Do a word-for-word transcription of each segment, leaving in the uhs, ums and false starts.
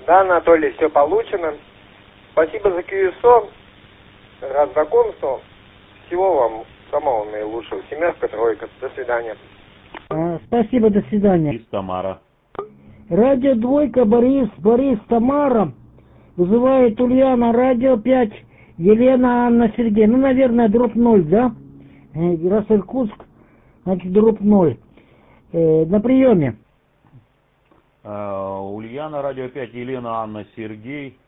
Да, Анатолий, все получено. Спасибо за кью эс о. Рад знакомству. Всего вам самого наилучшего. Семерка, тройка. До свидания. А, спасибо, до свидания. Борис, Тамара. Радио двойка, Борис, Борис, Тамара. Вызывает Ульяна, радио пять, Елена, Анна, Сергей. Ну, наверное, дробь ноль, да? Э, Раз Иркутск, значит, дробь ноль. Э, на приеме. Э, Ульяна, радио пять, Елена, Анна, Сергей.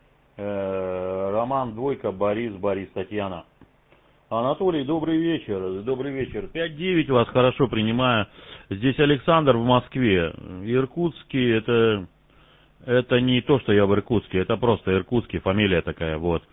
Э, Роман, двойка, Борис, Борис, Татьяна. Анатолий, добрый вечер, добрый вечер. пять девять вас хорошо принимаю. Здесь Александр в Москве. Иркутский, это, это не то, что я в Иркутске, это просто Иркутский, фамилия такая, вот.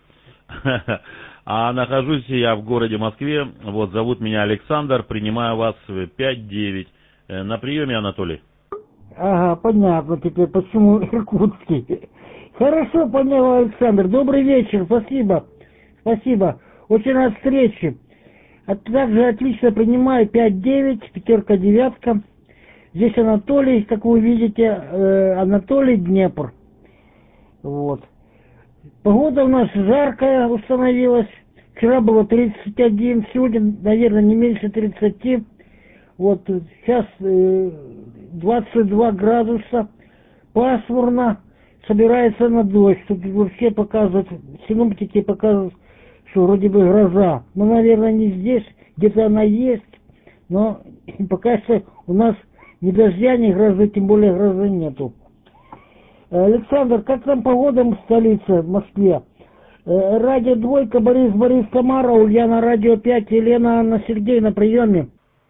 А нахожусь я в городе Москве, вот, зовут меня Александр, принимаю вас пять девять. На приеме, Анатолий? Ага, понятно теперь, почему Иркутский. Хорошо, понял, Александр. Добрый вечер, спасибо. Спасибо. Очень рад встрече. А также отлично принимаю пять девять, пятерка, девятка. Здесь Анатолий, как вы видите, э, Анатолий, Днепр. Вот. Погода у нас жаркая установилась. Вчера было тридцать один, сегодня, наверное, не меньше тридцати. Вот сейчас э, двадцать два градуса. Пасмурно. Собирается на дождь. Тут вообще показывают, синоптики показывают, что вроде бы гроза. Ну, наверное, не здесь, где-то она есть, но пока что у нас ни дождя, ни грозы, тем более грозы нету. Александр, как там погода в столице, в Москве? Радио двойка, Борис, Борис, Тамара, Ульяна, радио пять, Елена, Анна, Сергей на приеме.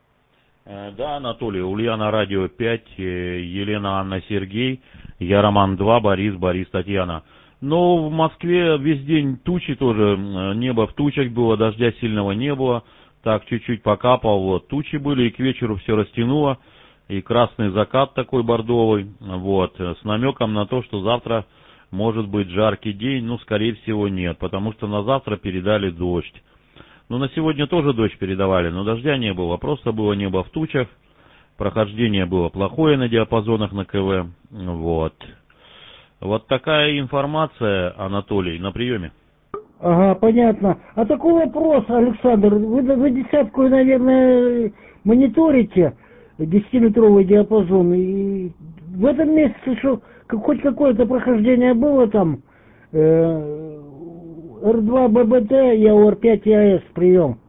Да, Анатолий, Ульяна, радио пять, Елена, Анна, Сергей, я Роман два, Борис, Борис, Татьяна. Но в Москве весь день тучи тоже, небо в тучах было, дождя сильного не было, так чуть-чуть покапал, вот, тучи были, и к вечеру все растянуло, и красный закат такой бордовый, вот, с намеком на то, что завтра может быть жаркий день, ну, скорее всего, нет, потому что на завтра передали дождь. Ну, на сегодня тоже дождь передавали, но дождя не было, просто было небо в тучах, прохождение было плохое на диапазонах на КВ, вот. Вот такая информация, Анатолий, на приеме. Ага, понятно. А такой вопрос, Александр, вы, вы десятку, наверное, мониторите, десятиметровый диапазон, и в этом месяце что, как, хоть какое-то прохождение было там, э, эр два бэ бэ тэ и ар пять и а эс, прием?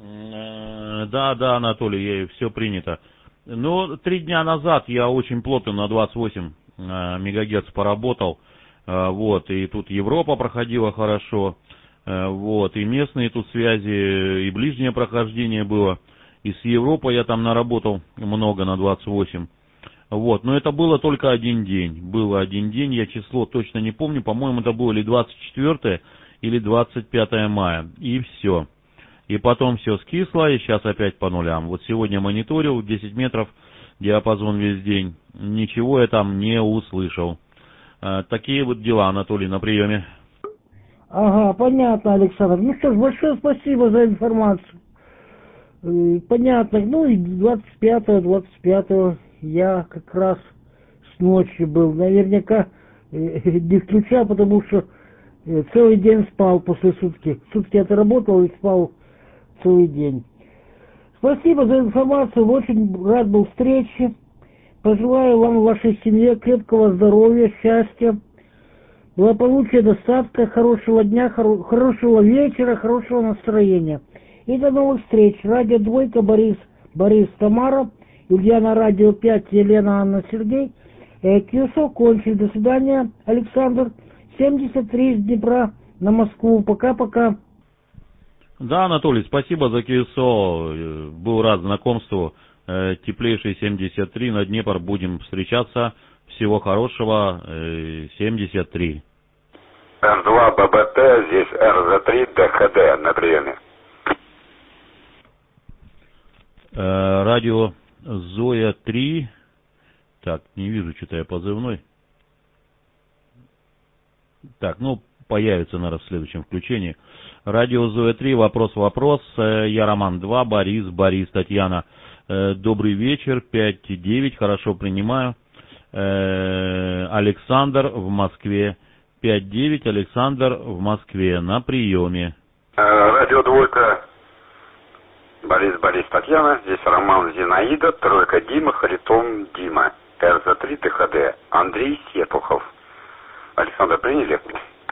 Да, да, Анатолий, все принято. Ну, три дня назад я очень плотно на двадцать восемь мегагерц поработал, вот, и тут Европа проходила хорошо, вот, и местные тут связи, и ближнее прохождение было, и с Европой я там наработал много на двадцать восемь, вот, но это было только один день, было один день, я число точно не помню, по-моему, это было или двадцать четвёртое, или двадцать пятое мая, и все. И потом все скисло, и сейчас опять по нулям. Вот сегодня мониторил, десять метров, диапазон весь день. Ничего я там не услышал. А, такие вот дела, Анатолий, на приеме. Ага, понятно, Александр. Ну что ж, большое спасибо за информацию. Э, Понятно. Ну и двадцать пятого, двадцать пятого я как раз с ночи был. Наверняка э, не включал, потому что э, целый день спал после сутки. Сутки отработал и спал целый день. Спасибо за информацию. Очень рад был встрече. Пожелаю вам и вашей семье крепкого здоровья, счастья, благополучия, достатка, хорошего дня, хоро- хорошего вечера, хорошего настроения. И до новых встреч. Радио двойка, Борис, Борис, Тамара, Ульяна, радио пять, Елена, Анна, Сергей. Э, кью эс о кончили. До свидания, Александр. семьдесят три из Днепра на Москву. Пока-пока. Да, Анатолий, спасибо за кью эс о. Был рад знакомству. Теплейший семьдесят три, на Днепр будем встречаться. Всего хорошего, семьдесят три. эр два бэ бэ тэ, здесь эр зэ три дэ ха дэ на приеме. Радио Зоя три. Так, не вижу, что-то я позывной. Так, ну, появится, наверное, в следующем включении. Радио Зоя три, вопрос-вопрос. Я Роман два, Борис, Борис, Татьяна. Добрый вечер, пять девять, хорошо принимаю. Э, Александр в Москве. пять девять, Александр в Москве. На приеме. Радио Двойка. Борис, Борис, Татьяна. Здесь Роман, Зинаида. Тройка Дима. Харитон Дима. эр зэ три дэ ха дэ. Андрей Серпухов. Александр, приняли?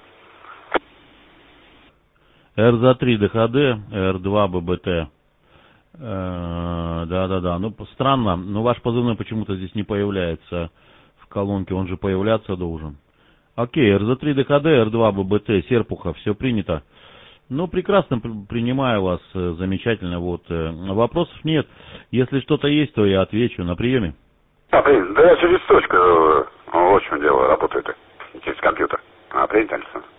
эр зэ три дэ ха дэ, эр два бэ бэ тэ. Да-да-да. Ну, странно. Но ваш позывной почему-то здесь не появляется в колонке. Он же появляться должен. Окей, эр зэ три дэ ха дэ, эр два бэ бэ тэ, Серпухов. Все принято. Ну, прекрасно принимаю вас. Замечательно. Вот. Вопросов нет. Если что-то есть, то я отвечу. На приеме. А, блин, да я через точку. В общем дело, работает. Через компьютер. А, принято, Александр.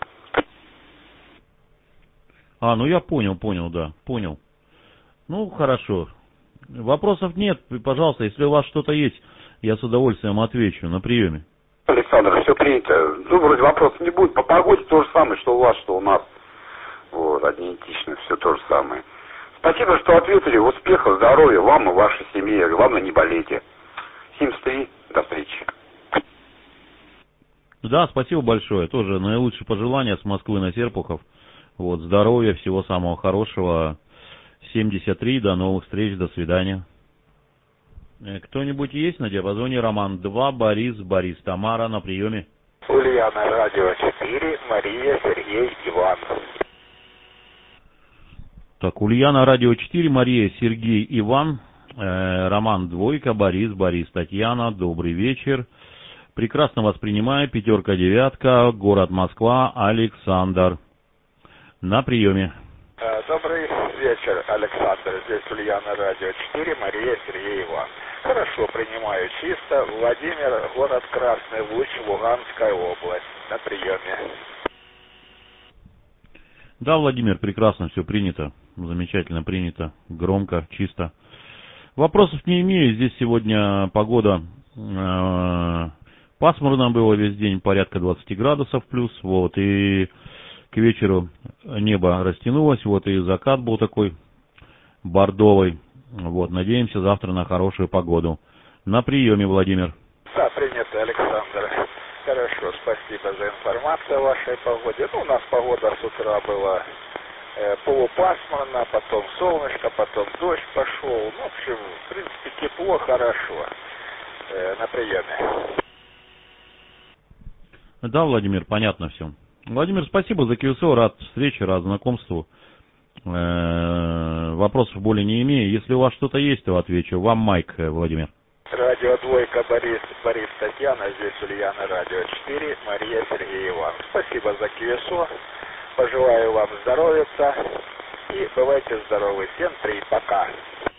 А, ну я понял, понял, да, понял. Ну, хорошо. Вопросов нет, пожалуйста, если у вас что-то есть, я с удовольствием отвечу. На приеме. Александр, все принято. Ну, вроде вопросов не будет. По погоде то же самое, что у вас, что у нас. Вот, идентично, все то же самое. Спасибо, что ответили. Успехов, здоровья вам и вашей семье. Главное, не болейте. семьдесят три. До встречи. Да, спасибо большое. Тоже наилучшие пожелания с Москвы на Серпухов. Вот, здоровья, всего самого хорошего. семьдесят три, до новых встреч, до свидания. Кто-нибудь есть на диапазоне? Роман два, Борис, Борис, Тамара на приеме. Ульяна, радио четыре, Мария, Сергей, Иван. Так, Ульяна, радио четыре, Мария, Сергей, Иван. Э, Роман двойка, Борис, Борис, Татьяна. Добрый вечер. Прекрасно вас принимаю. Пятерка, девятка, город Москва, Александр. На приеме. Добрый вечер, Александр. Здесь Ульяна, радио четыре, Мария, Сергей, Иван. Хорошо, принимаю чисто. Владимир, город Красный Луч, Луганская область. На приеме. Да, Владимир, прекрасно, все принято. Замечательно принято. Громко, чисто. Вопросов не имею. Здесь сегодня погода э, пасмурно было весь день, порядка двадцать градусов плюс. Вот, и к вечеру небо растянулось, вот, и закат был такой бордовый. Вот, надеемся завтра на хорошую погоду. На приеме, Владимир. Да, принято, Александр. Хорошо, спасибо за информацию о вашей погоде. Ну, у нас погода с утра была э, полупасмурно, потом солнышко, потом дождь пошел. Ну, в общем, в принципе, тепло, хорошо. Э, на приеме. Да, Владимир, понятно все. Владимир, спасибо за КСО, рад встрече, рад знакомству. Э-э, вопросов более не имею. Если у вас что-то есть, то отвечу. Вам майк, Владимир. Радио Двойка, Борис, Борис, Татьяна. Здесь Ульяна, радио четыре, Мария, Сергей, Иван. Спасибо за КСО. Пожелаю вам здоровья. И бывайте здоровы. Всем три. Пока.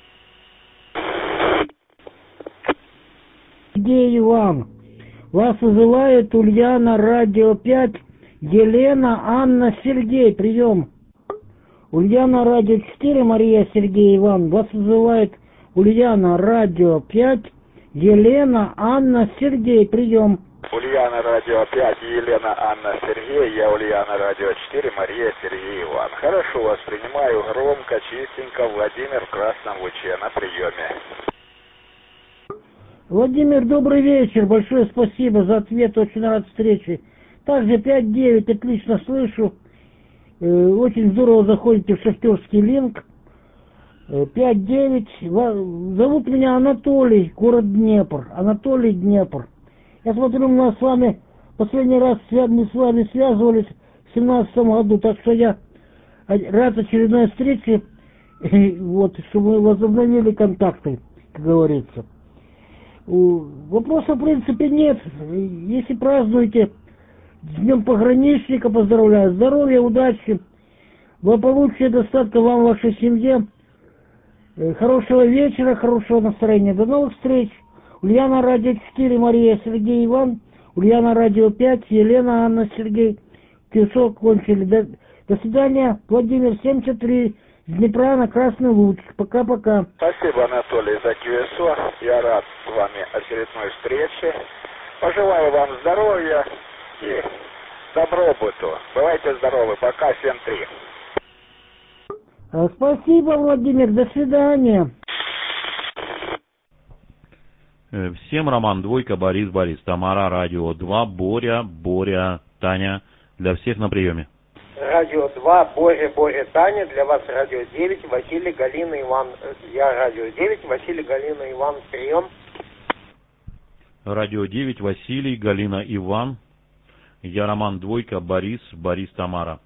Где Иван? Вас вызывает Ульяна, радио пять, Елена, Анна, Сергей. Прием. Ульяна, радио четыре, Мария, Сергей, Иван. Вас вызывает Ульяна, радио пять, Елена, Анна, Сергей. Прием. Ульяна, радио пять, Елена, Анна, Сергей. Я Ульяна, радио четыре, Мария, Сергей, Иван. Хорошо вас принимаю, громко, чистенько. Владимир в Красном Луче. На приеме. Владимир, добрый вечер. Большое спасибо за ответ. Очень рад встрече. Также пять девять, отлично слышу. Э, очень здорово заходите в шахтерский линк. Э, пять девять. Зовут меня Анатолий, город Днепр. Анатолий, Днепр. Я смотрю, у нас с вами последний раз мы с вами связывались в семнадцатом году. Так что я рад очередной встрече. Вот, чтобы мы возобновили контакты, как говорится. Вопросов в принципе нет. Если празднуете с Днем Пограничника, поздравляю. Здоровья, удачи, благополучия, достатка вам, вашей семье. Хорошего вечера, хорошего настроения. До новых встреч. Ульяна, радио четыре, Мария, Сергей, Иван. Ульяна, радио пять, Елена, Анна, Сергей. КСО кончили. До, до свидания. Владимир, семьдесят три. С Днепра на Красный Луч. Пока-пока. Спасибо, Анатолий, за КСО. Я рад с вами очередной встрече. Пожелаю вам здоровья и добробыту. Бывайте здоровы. Пока, семь три. Спасибо, Владимир. До свидания. Э, Всем Роман Двойка, Борис, Борис, Тамара, Радио два, Боря, Боря, Таня. Для всех на приеме. Радио два, Боря, Боря, Таня. Для вас Радио девять, Василий, Галина, Иван. Я Радио девять, Василий, Галина, Иван. Прием. Радио девять, Василий, Галина, Иван. Я Роман Двойка, Борис, Борис, Тамара.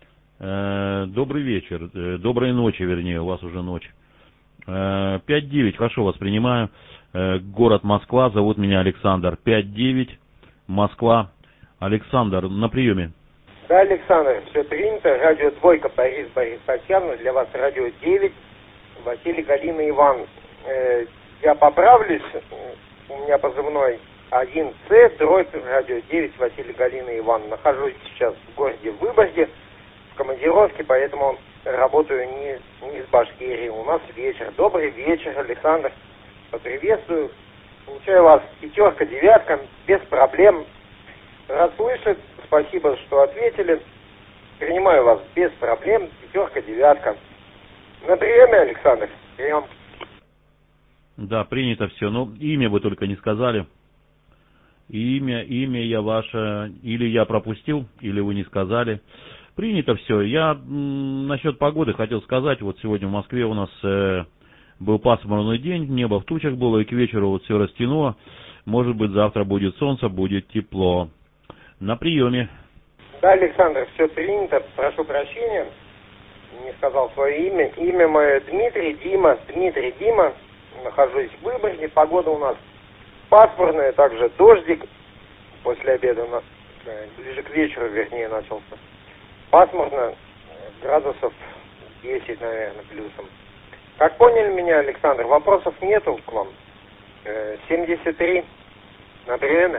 Э, добрый вечер, э, доброй ночи, вернее, у вас уже ночь. Э, пять девять, хорошо, вас принимаю. Э, город Москва, зовут меня Александр. пять девять, Москва. Александр, на приеме. Да, Александр, все принято. Радио Двойка, Борис, Борис, Татьяна. Для вас Радио девять, Василий, Галина, Иван. Э, я поправлюсь, у меня позывной один С, дробь, Радио девять, Василий, Галина, Иван. Нахожусь сейчас в городе Выборге, в командировке, поэтому работаю не, не из Башкирии. У нас вечер. Добрый вечер, Александр. Поприветствую. Получаю вас пятерка, девятка, без проблем. Рад слышать. Спасибо, что ответили. Принимаю вас без проблем. Пятерка, девятка. На приеме, Александр. Прием. Да, принято все. Ну, имя вы только не сказали. Имя, имя я ваше, или я пропустил, или вы не сказали. Принято все. Я м, насчет погоды хотел сказать. Вот сегодня в Москве у нас э, был пасмурный день, небо в тучах было, и к вечеру вот все растянуло. Может быть, завтра будет солнце, будет тепло. На приеме. Да, Александр, все принято. Прошу прощения, не сказал свое имя. Имя мое Дмитрий, Дима. Дмитрий, Дима. Нахожусь в Выборге. Погода у нас пасмурная, также дождик. После обеда у нас, ближе к вечеру, вернее, начался. Пасмурно, градусов десять, наверное, плюсом. Как поняли меня, Александр, вопросов нету к вам? семьдесят три на приеме.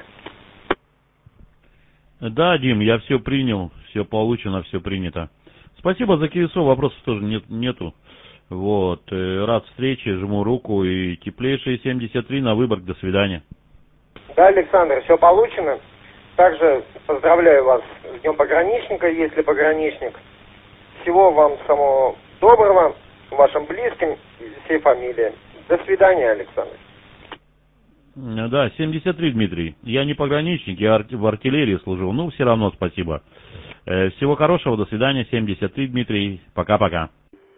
Да, Дим, я все принял, все получено, все принято. Спасибо за КСО, вопросов тоже нет, нету. Вот, э, рад встрече, жму руку и теплейшие семьдесят три на Выборг, до свидания. Да, Александр, все получено. Также поздравляю вас с Днем Пограничника, если пограничник. Всего вам самого доброго, вашим близким и всей фамилии. До свидания, Александр. Да, семьдесят три, Дмитрий. Я не пограничник, я в артиллерии служил. Ну, все равно спасибо. Э, всего хорошего, до свидания. семьдесят три, Дмитрий. Пока-пока.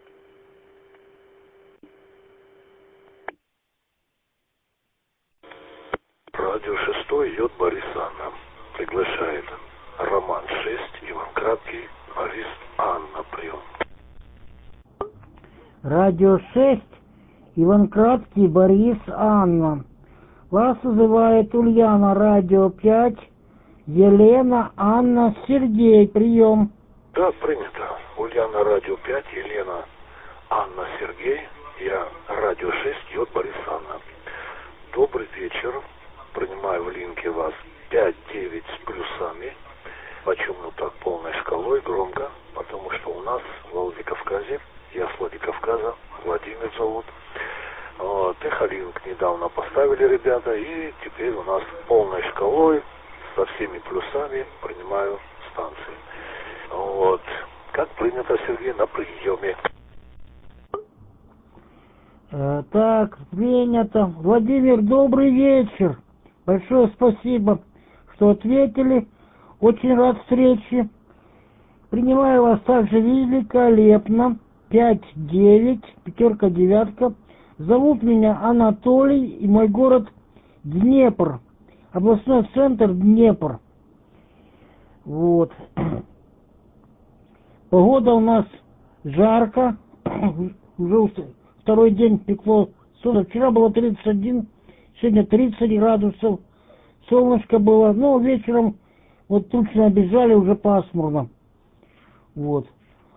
Радио шестой, Йод Борис Анна. Приглашает Роман шесть, Иван Краткий, Борис Анна. Прием. Радио шесть, Иван Краткий, Борис Анна. Вас вызывает Ульяна, Радио пять, Елена, Анна, Сергей. Прием. Да, принято. Ульяна, Радио пять, Елена, Анна, Сергей. Я Радио шесть, Йод Борис Анна. Добрый вечер. Принимаю в линке вас пять девять с плюсами. Почему так полной шкалой, громко? Потому что у нас в Владикавказе, я с Владикавказа, Владимир зовут. Вот, Эхолинк недавно поставили ребята, и теперь у нас полной шкалой, со всеми плюсами принимаю станции. Вот. Как принято, Сергей, на приеме. Э, так, принято. Владимир, добрый вечер. Большое спасибо, что ответили. Очень рад встрече. Принимаю вас также великолепно. пять девять, пятерка, девятка. Зовут меня Анатолий, и мой город Днепр. Областной центр Днепр. Вот. Погода у нас жарко. Уже второй день пекло солнце. Вчера было тридцать один, сегодня тридцать градусов. Солнышко было. Но вечером вот тучи набежали, уже пасмурно. Вот.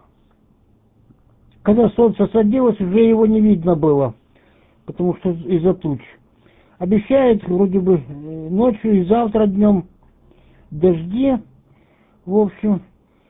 Когда солнце садилось, уже его не видно было. Потому что из-за туч. Обещает вроде бы ночью и завтра днем дожди. В общем,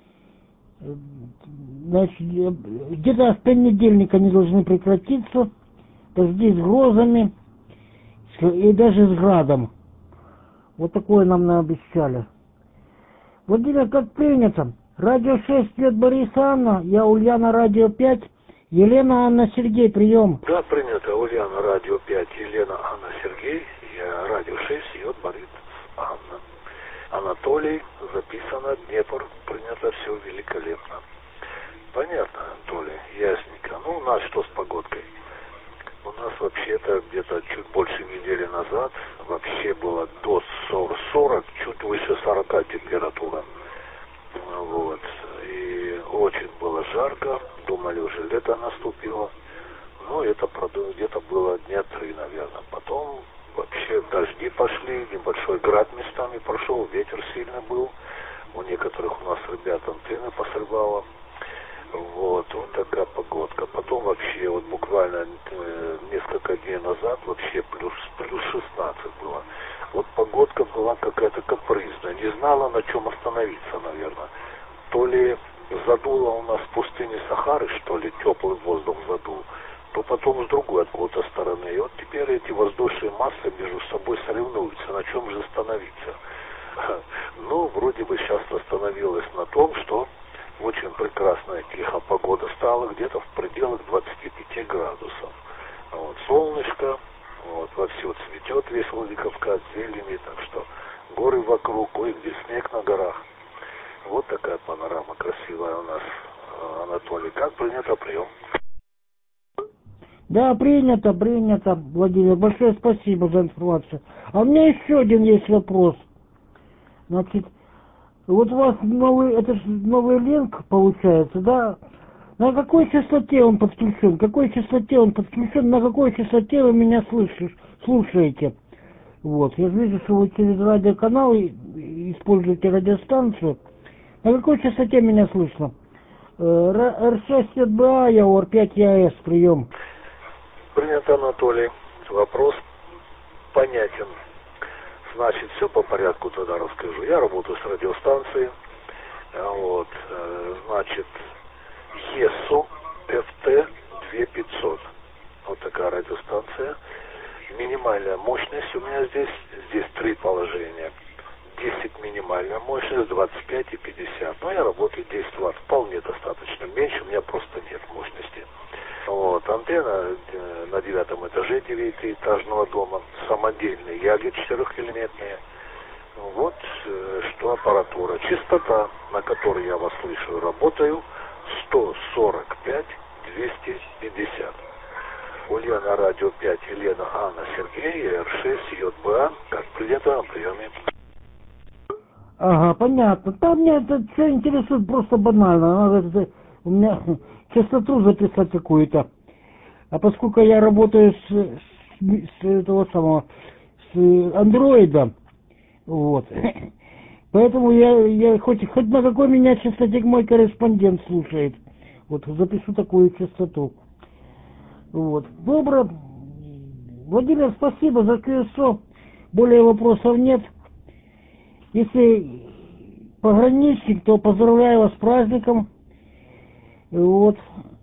значит, где-то в понедельник они должны прекратиться. Дожди с грозами и даже с градом. Вот такое нам наобещали. Владимир, как принято. Радио шесть, Йод Борис Анна. Я Ульяна, Радио пять. Елена, Анна, Сергей, прием. Да, принято. Ульяна, Радио пять, Елена, Анна, Сергей. радио шесть, ее Борис, Анна. Анатолий, записано, Днепр, принято все великолепно. Понятно, Анатолий, ясненько. Ну, у нас что с погодкой? У нас вообще-то где-то чуть больше недели назад вообще было до сорок, чуть выше сорока температура. Вот. И очень было жарко. Думали, уже лето наступило. Ну, это где-то было дня три, наверное. Потом вообще дожди пошли, небольшой град местами прошел, ветер сильно был. У некоторых у нас ребят антенны посрывало. Вот, вот такая погодка. Потом вообще, вот буквально э, несколько дней назад вообще плюс, плюс шестнадцать было. Вот погодка была какая-то капризная. Не знала, на чем остановиться, наверное. То ли задуло у нас в пустыне Сахары, что ли, теплый воздух задул, то потом с другой откуда-то стороны. И вот теперь эти воздушные массы между собой соревнуются. На чем же остановиться? Ну, вроде бы сейчас остановилась на том, что очень прекрасная тихая погода стала, где-то в пределах двадцати пяти градусов. Вот, солнышко, вот, вовсю цветет весь Владикавказ, зелени, так что горы вокруг, кое-где снег на горах. Вот такая панорама красивая у нас, Анатолий. Как принято прием? Да, принято, принято, Владимир. Большое спасибо за информацию. А у меня еще один есть вопрос. Значит, вот у вас новый, это же новый линк получается, да? На какой частоте он подключен? Какой частоте он подключен? На какой частоте вы меня слышишь, слушаете? Вот, я вижу, что вы через радиоканал используете радиостанцию. На какой частоте меня слышно? эр шесть эр бэ а, я ор пять я эс, прием. Принято, Анатолий. Вопрос понятен. Значит, все по порядку тогда расскажу. Я работаю с радиостанцией. Вот, значит, ЕСУ эф тэ две тысячи пятьсот. Вот такая радиостанция. Минимальная мощность у меня здесь. Здесь три положения. десять минимальная мощность, двадцать пять и пятьдесят. Но я работаю десять ватт. Вполне достаточно. Меньше у меня просто нет мощности. Вот, антенна на девятом этаже девятиэтажного дома, самодельные яги четырехэлементные. Вот э, что аппаратура. Частота, на которой я вас слышу, работаю, сто сорок пять двести пятьдесят. Ульяна, радио пять, Елена, Анна, Сергей, эр шесть, ё бэ а, как принято на приеме. Ага, понятно. Там меня это все интересует просто банально. Надо это, у меня частоту записать какую-то. А поскольку я работаю с, с, с этого самого, с андроида, вот, поэтому я, я хоть, хоть на какой меня частоте мой корреспондент слушает. Вот, запишу такую частоту. Вот. Добро. Владимир, спасибо за ку эс о. Более вопросов нет. Если пограничник, то поздравляю вас с праздником. Вот.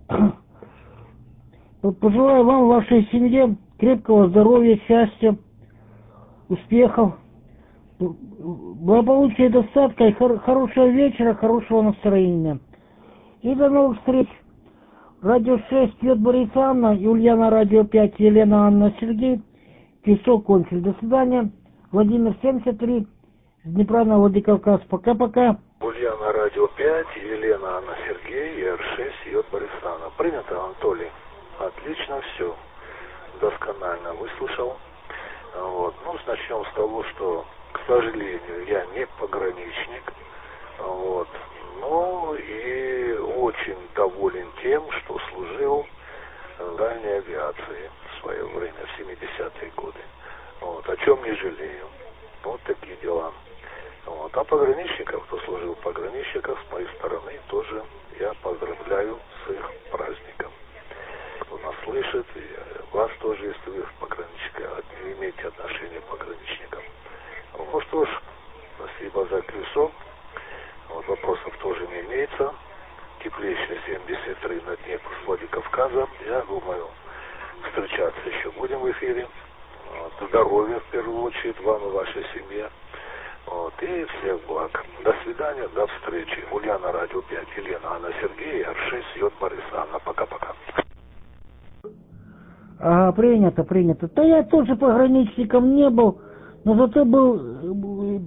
Пожелаю вам, вашей семье крепкого здоровья, счастья, успехов, благополучия и достатка, и хор- хорошего вечера, хорошего настроения. И до новых встреч. Радио шесть пьет Борис, Анна, и Ульяна, радио пять, Елена, Анна, Сергей. Кисок кончил. До свидания. Владимир, семьдесят три. С Днепра на Владикавказ. Пока-пока. Ульяна, радио пять, Елена, Анна, Сергей, эр шесть, Йод Борисана. Принято, Анатолий. Отлично все. Досконально выслушал. Вот. Ну, начнем с того, что, к сожалению, я не пограничник. Вот. Ну, и очень доволен тем, что служил в дальней авиации в свое время, в семидесятые годы. Вот. О чем не жалею. Вот такие дела. Вот. А пограничников, кто служил пограничников, с моей стороны, тоже я поздравляю с их праздником. Кто нас слышит, и вас тоже, если вы пограничника, имеете отношение к пограничникам. Ну что ж, спасибо за колесо. Вот, вопросов тоже не имеется. Теплейший семьдесят три на Днепр с Владикавказа. Я думаю, встречаться еще будем в эфире. Вот, здоровья в первую очередь вам и вашей семье. Вот, и всех благ. До свидания, до встречи. Ульяна, радио пять, Елена, Анна, Сергей, эр шесть, Йод Борис, Анна. Пока-пока. Ага, принято, принято. Да я тоже пограничником не был, но зато был э,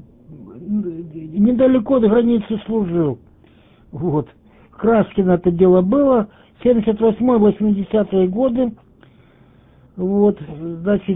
недалеко от границы служил. Вот. В Краскино это дело было. семьдесят восьмой восьмидесятые годы. Вот, значит,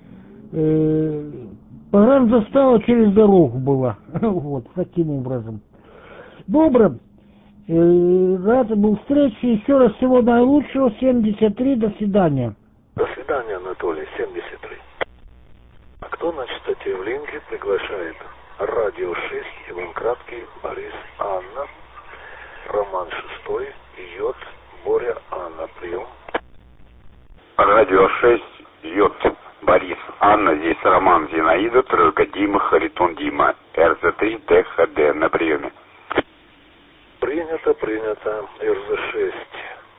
э, погранзастава через дорогу была. Вот, таким образом. Добро. Э, рад был встрече. Еще раз всего наилучшего. семьдесят три. До свидания. До свидания, Анатолий. семьдесят три. А кто на частоте в линке приглашает? Радио шесть, Иван Краткий, Борис, Анна, Роман шестой, Йод, Боря, Анна. Прием. Радио шесть, Йод, Борис, Анна, здесь Роман, Зинаида, Тройка, Дима, Харитон, Дима, эр зэ три, Т Х Д на приеме. Принято, принято, эр зэ шесть.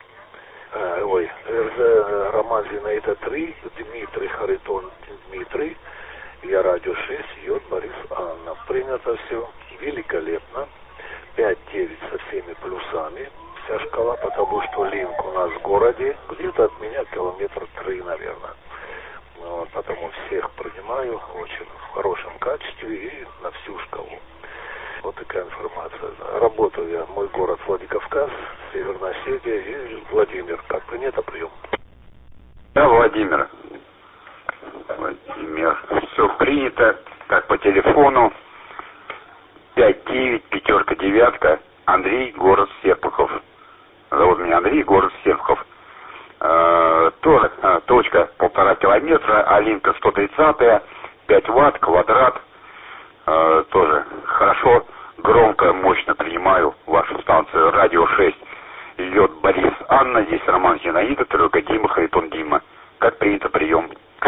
А, ой, эр зэ Роман, Зинаида три, Дмитрий, Харитон, Дмитрий. Я радио шесть, Йод, Борис, Анна. Принято все. Великолепно. пять девять со всеми плюсами. Вся шкала, потому что линк у нас в городе. Где-то от меня километр три, наверное. Вот, потому всех принимаю очень в хорошем качестве и на всю шкалу. Вот такая информация. Работаю я, мой город Владикавказ, Северная Осетия и Владимир. Как принято, прием? Да, Владимир. Владимир. Все принято. Как по телефону. пять девять, пятерка, девятка. Андрей, город Серпухов. Зовут меня Андрей, город Серпухов. Э, тоже, э, точка полтора километра, Алинка сто тридцать, пять ватт, квадрат. Э, тоже хорошо, громко, мощно принимаю вашу станцию радио шесть. Идет Борис, Анна, здесь Роман, Зинаида, Тройка, Дима, Харитон, Дима. Как принято, прием?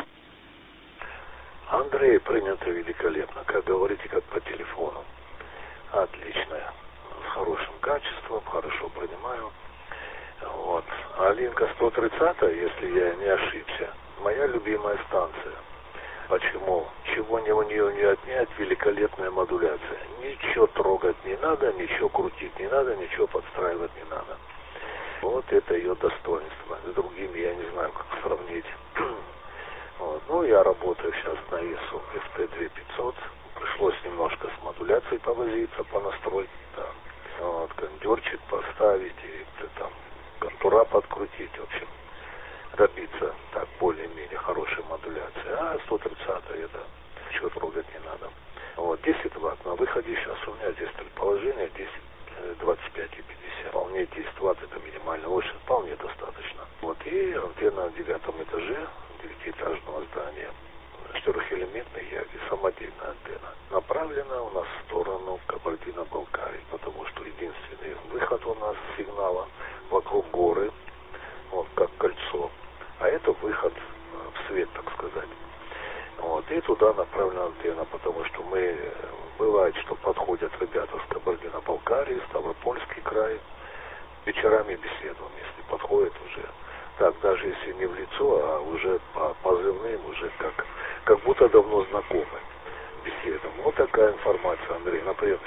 Андрей, принято великолепно. Как говорите, как по телефону. Отлично. С хорошим качеством, хорошо принимаю. Вот. Алинка сто тридцать, если я не ошибся, моя любимая станция. Почему? Чего не у нее не отнять, великолепная модуляция. Ничего трогать не надо, ничего крутить не надо, ничего подстраивать не надо. Вот это ее достоинство. С другими я не знаю, как сравнить. Вот. Ну, я работаю сейчас на ИСУ эф тэ две пятьсот. Пришлось немножко с модуляцией повозиться, по настройке. Да. Вот, кондерчик поставить и там контура подкрутить, в общем, добиться так более-менее хорошей модуляции. А сто тридцать это ничего трогать не надо. Вот, десять ватт на выходе сейчас у меня здесь предположение десять, двадцать пять и пятьдесят. Вполне десять ватт это минимально, очень вполне достаточно. Вот, и антенна на девятом этаже девятиэтажного здания. Четырехэлементная яги, самодельная антенна. Направлена у нас в сторону Кабардино-Балкарии, потому что единственный выход у нас сигнала вокруг горы, вот как кольцо, а это выход в свет, так сказать. Вот, и туда направлена антенна, потому что мы, бывает, что подходят ребята с Кабардино-Балкарии, Ставропольский край, вечерами беседуем, если подходят уже. Так, даже если не в лицо, а уже по позывным, уже как, как будто давно знакомы беседуем. Вот такая информация, Андрей, например.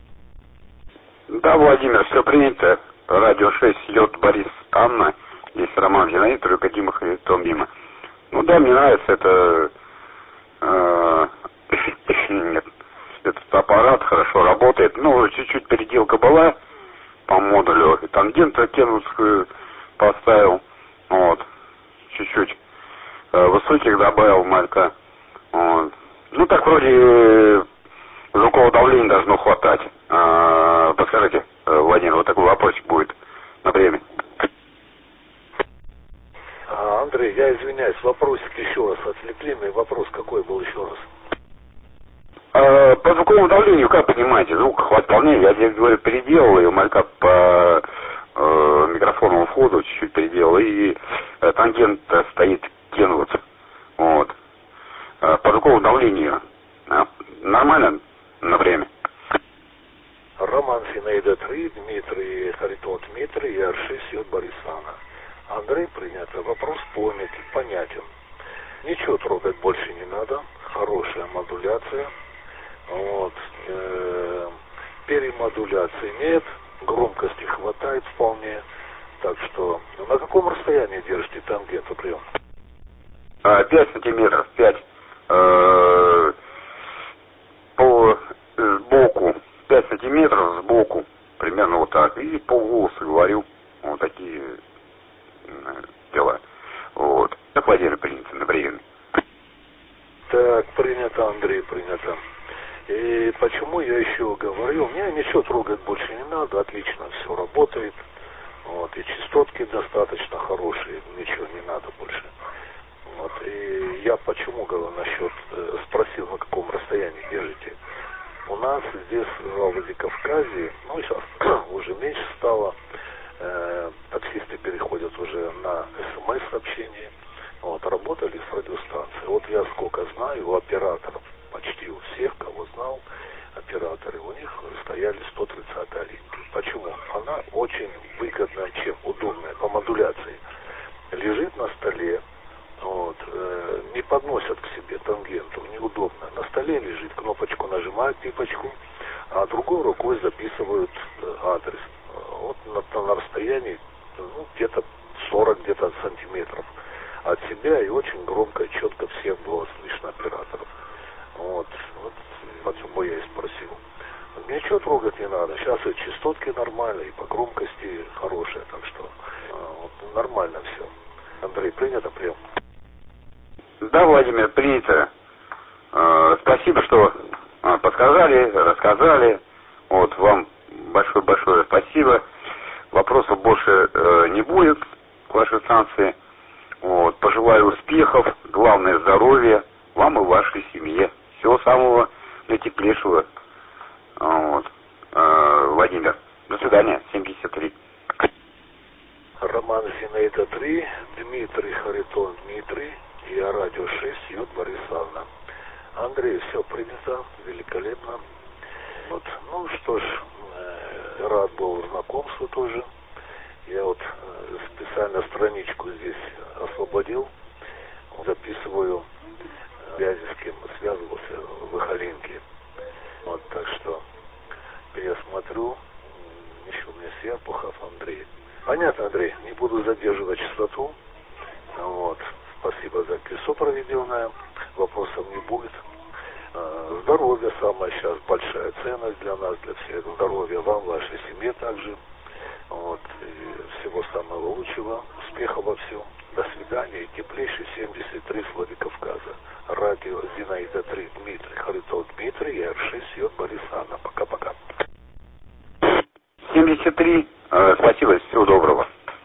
Да, Владимир, все принято. Радио шесть, Йод, Борис, Анна. Здесь Роман, Зинаида, Тройка, Дима, Харитон, Дима. Ну да, мне нравится это... Э, нет, этот аппарат хорошо работает. Ну, чуть-чуть переделка была по модулю. Тангенты кеновскую поставил. Вот. Чуть-чуть э, высоких добавил малька. Вот. Ну так вроде звукового давления должно хватать. Э, подскажите, э, Владимир, вот такой вопросик будет на время. А, Андрей, я извиняюсь, вопросик еще раз отвлекли. Мне вопрос какой был еще раз? Э, по звуковому давлению, как понимаете, звук хватит вполне. Я здесь говорю, переделал ее, малька по э, микрофоновому входу чуть-чуть переделал. И э, тангент стоит кенвуд. Вот. Э, по звуковому давлению э, нормально на время? Роман Зинаида три, Дмитрий Харитон Дмитрий, я эр шесть, Йод, Борис, Анна. Андрей, принято. Вопрос понят, понятен. Ничего трогать больше не надо. Хорошая модуляция. Вот. Э, перемодуляции нет. Громкости хватает вполне. Так что, на каком расстоянии держите тангенту прием? пять сантиметров, пять э, по сбоку, пять сантиметров сбоку, примерно вот так, и полголоса говорю, вот такие э, дела. Вот. Так Владимир принято на приеме. Так, принято, Андрей, принято. И почему я еще говорю, мне ничего трогать больше не надо, отлично все работает. Вот, и частотки достаточно хорошие, ничего не надо больше. Вот, и я почему говорю насчет, э, спросил, на каком расстоянии держите. У нас здесь в Владикавказе, ну сейчас уже меньше стало, э, таксисты переходят уже на смс-сообщения, вот, работали с радиостанцией. Вот я сколько знаю, у операторов, почти у всех, кого знал, операторы, у них стояли сто тридцатые линии. Почему? Она очень выгодная, чем удобная по модуляции. Лежит на столе, вот, э, не подносят к себе тангенту, неудобно. На столе лежит, кнопочку нажимают, пипочку, а другой рукой записывают э, адрес. Вот на, на расстоянии ну, где-то сорок где-то сантиметров от себя, и очень громко и четко всем было слышно операторов. Вот, вот почему я и спросил. Ничего трогать не надо. Сейчас и частотки нормальные, и по громкости хорошие, так что вот, нормально все. Андрей, принято прием? Да, Владимир, принято. Э, спасибо, что э, подсказали, рассказали. Вот, вам большое-большое спасибо. Вопросов больше э, не будет к вашей станции. Вот, пожелаю успехов, главное здоровья вам и вашей семье. Всего самого наитеплейшего. Вот. Э, Владимир, до свидания, семьдесят три. Роман Зинаида три, Дмитрий Харитон Дмитрий, я радио шесть, Юд Борис Анна. Андрей, все принято, великолепно. Вот, ну что ж, э, рад был знакомству тоже. Я вот э, специально страничку здесь освободил, записываю, связи с кем связывался в Ихалинке. Вот, так что пересмотрю, еще у меня Серпухов Андрей. Понятно, Андрей, не буду задерживать частоту. Вот, спасибо за колесо проведенное, вопросов не будет. Здоровье самая сейчас большая ценность для нас, для всех. Здоровья вам, вашей семье также. Вот, и всего самого лучшего, успеха во всем. До свидания. Теплейший семьдесят три с Владикавказа. Радио Зинаида три, Дмитрий Харитон Дмитрий, эр шесть, Йод Борис Анна. Пока-пока. семьдесят три, э, спасибо, всего доброго.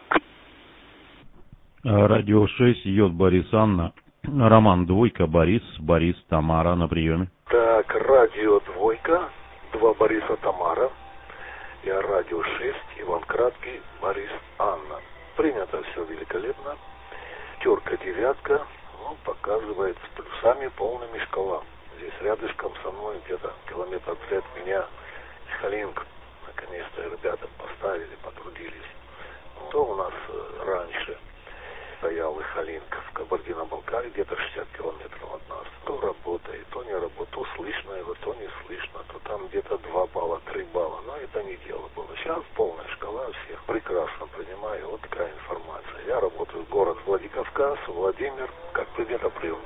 Радио шесть, Йод Борис Анна. Роман Двойка, Борис, Борис, Тамара на приеме. Так, радио Двойка, два Бориса, Тамара. Я радио шесть, Иван Краткий, Борис, Анна. Принято все великолепно. Терка, девятка, ну, показывает с плюсами полными шкала. Здесь рядышком со мной, где-то километр от меня, Ихалинг. Наконец-то ребята поставили, потрудились. То у нас раньше стоял Ихалинг в Кабардино-Балкарии, где-то шестьдесят километров от нас. То работает, то не работает, то слышно его, то не слышно, то там где-то два балла, три балла. Но это не дело было. Сейчас полная шкала, всех прекрасно принимаю. Вот такая информация. Я работаю в город Владикавказ, Владимир. Как принято прием?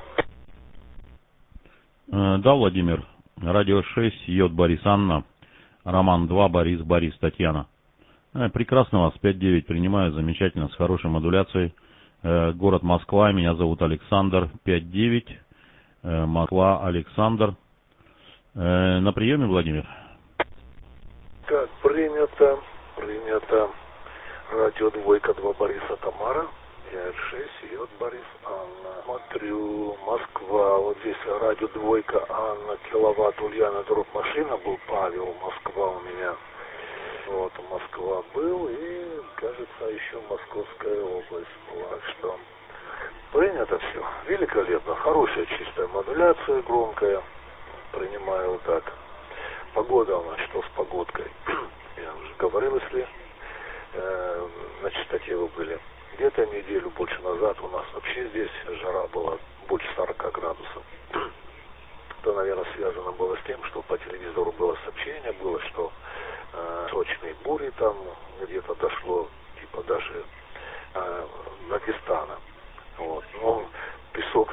Да, Владимир. Радио шесть, Йод Борис Анна. Роман два, Борис, Борис, Татьяна. Прекрасно вас, пять девять принимаю, замечательно, с хорошей модуляцией. Город Москва, меня зовут Александр, пять девять, Москва, Александр. На приеме, Владимир? Так, принято, принято. Радио Двойка, два Бориса, Тамара. Я эр шесть, Йод Борис, Анна. Смотрю, Москва, вот здесь радио Двойка, Анна, киловатт, Ульяна, дробь машина был, Павел, Москва у меня. Вот, Москва был, и, кажется, еще Московская область была. Так что принято все. Великолепно. Хорошая чистая модуляция, громкая. Принимаю вот так. Погода у нас, что с погодкой? Я уже говорил, если э, на частоте вы были. Где-то неделю больше назад у нас вообще здесь жара была больше сорока градусов. Это, наверное, связано было с тем, что по телевизору было сообщение, было, что э, сочные бури там где-то дошло, типа даже э, Дагестана. Вот. Но песок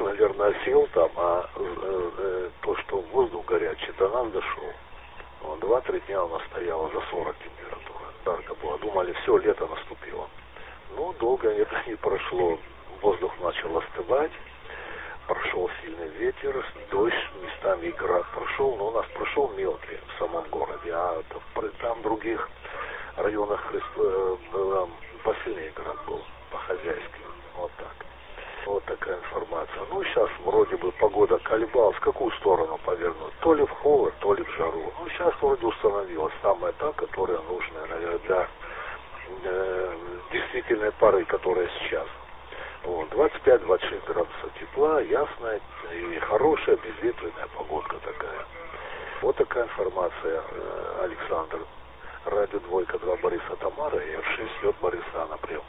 наверное, сел там, а э, э, то, что воздух горячий, до нас дошел. Вот, два-три дня у нас стояло за сорок температура. Жарко было. Думали, все, лето наступило. Ну, долго это не прошло. Воздух начал остывать. Прошел сильный ветер, дождь, местами и град прошел, но у нас прошел мелкий в самом городе, а там в других районах было посильнее град был, по-хозяйски. Вот так. Вот такая информация. Ну, сейчас вроде бы погода колебалась, в какую сторону повернуть. То ли в холод, то ли в жару. Ну, сейчас вроде установилась самая та, которая нужная, наверное, для э, действительной пары, которая сейчас. Вот, двадцать пять - двадцать шесть градусов тепла, ясная и хорошая безветренная погодка такая. Вот такая информация, Александр. Радио Двойка два Бориса Тамара и эр шесть Йод Бориса Анна, прием.